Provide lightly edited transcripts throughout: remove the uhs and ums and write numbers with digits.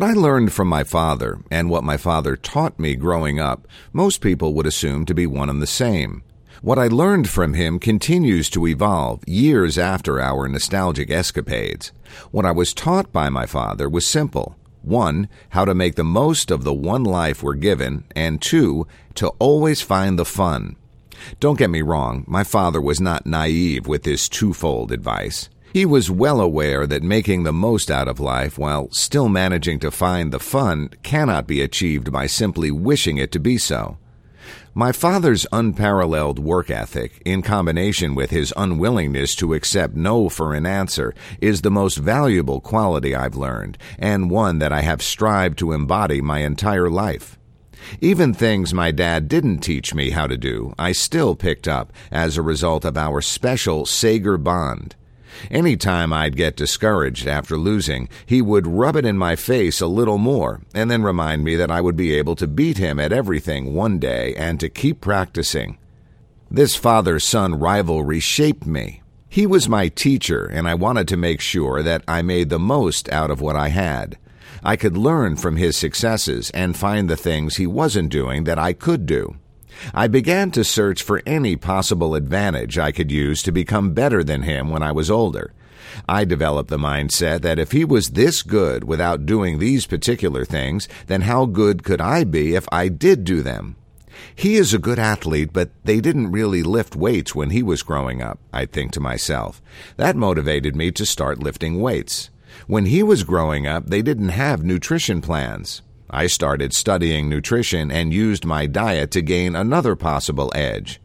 What I learned from my father and what my father taught me growing up, most people would assume to be one and the same. What I learned from him continues to evolve years after our nostalgic escapades. What I was taught by my father was simple. 1, how to make the most of the one life we're given, and 2, to always find the fun. Don't get me wrong, my father was not naive with this twofold advice. He was well aware that making the most out of life while still managing to find the fun cannot be achieved by simply wishing it to be so. My father's unparalleled work ethic, in combination with his unwillingness to accept no for an answer, is the most valuable quality I've learned, and one that I have strived to embody my entire life. Even things my dad didn't teach me how to do, I still picked up as a result of our special Sager bond. Any time I'd get discouraged after losing, he would rub it in my face a little more and then remind me that I would be able to beat him at everything one day and to keep practicing. This father-son rivalry shaped me. He was my teacher, and I wanted to make sure that I made the most out of what I had. I could learn from his successes and find the things he wasn't doing that I could do. I began to search for any possible advantage I could use to become better than him when I was older. I developed the mindset that if he was this good without doing these particular things, then how good could I be if I did do them? He is a good athlete, but they didn't really lift weights when he was growing up, I'd think to myself. That motivated me to start lifting weights. When he was growing up, they didn't have nutrition plans. I started studying nutrition and used my diet to gain another possible edge.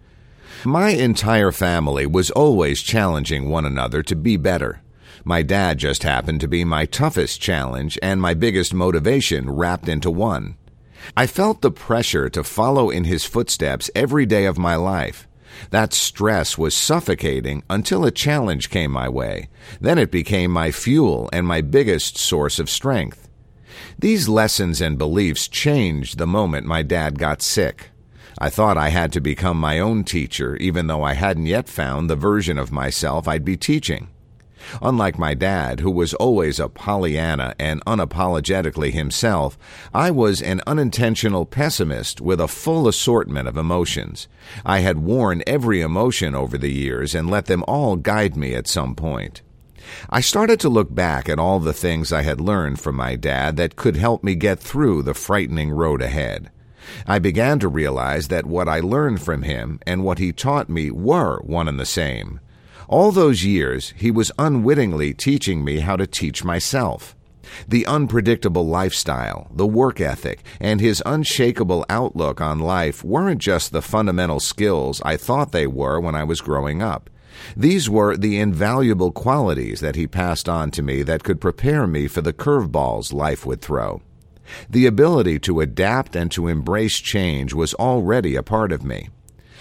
My entire family was always challenging one another to be better. My dad just happened to be my toughest challenge and my biggest motivation wrapped into one. I felt the pressure to follow in his footsteps every day of my life. That stress was suffocating until a challenge came my way. Then it became my fuel and my biggest source of strength. These lessons and beliefs changed the moment my dad got sick. I thought I had to become my own teacher, even though I hadn't yet found the version of myself I'd be teaching. Unlike my dad, who was always a Pollyanna and unapologetically himself, I was an unintentional pessimist with a full assortment of emotions. I had worn every emotion over the years and let them all guide me at some point. I started to look back at all the things I had learned from my dad that could help me get through the frightening road ahead. I began to realize that what I learned from him and what he taught me were one and the same. All those years, he was unwittingly teaching me how to teach myself. The unpredictable lifestyle, the work ethic, and his unshakable outlook on life weren't just the fundamental skills I thought they were when I was growing up. These were the invaluable qualities that he passed on to me that could prepare me for the curveballs life would throw. The ability to adapt and to embrace change was already a part of me.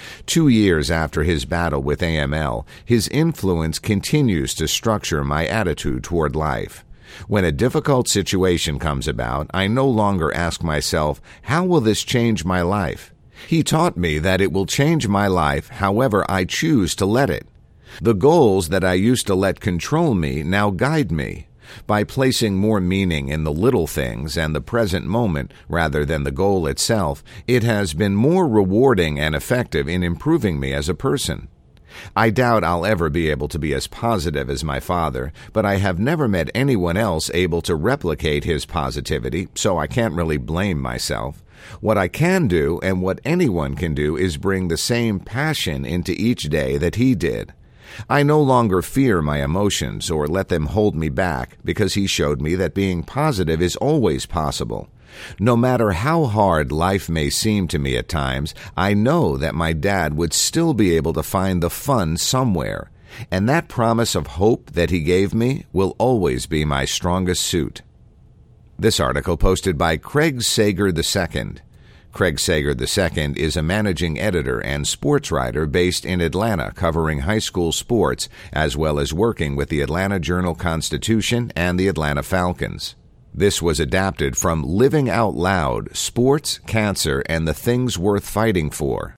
2 years after his battle with AML, his influence continues to structure my attitude toward life. When a difficult situation comes about, I no longer ask myself, how will this change my life? He taught me that it will change my life however I choose to let it. The goals that I used to let control me now guide me. By placing more meaning in the little things and the present moment rather than the goal itself, it has been more rewarding and effective in improving me as a person. I doubt I'll ever be able to be as positive as my father, but I have never met anyone else able to replicate his positivity, so I can't really blame myself. What I can do, and what anyone can do, is bring the same passion into each day that he did. I no longer fear my emotions or let them hold me back because he showed me that being positive is always possible. No matter how hard life may seem to me at times, I know that my dad would still be able to find the fun somewhere, and that promise of hope that he gave me will always be my strongest suit. This article posted by Craig Sager II. Craig Sager II is a managing editor and sports writer based in Atlanta covering high school sports, as well as working with the Atlanta Journal-Constitution and the Atlanta Falcons. This was adapted from Living Out Loud, Sports, Cancer, and the Things Worth Fighting For.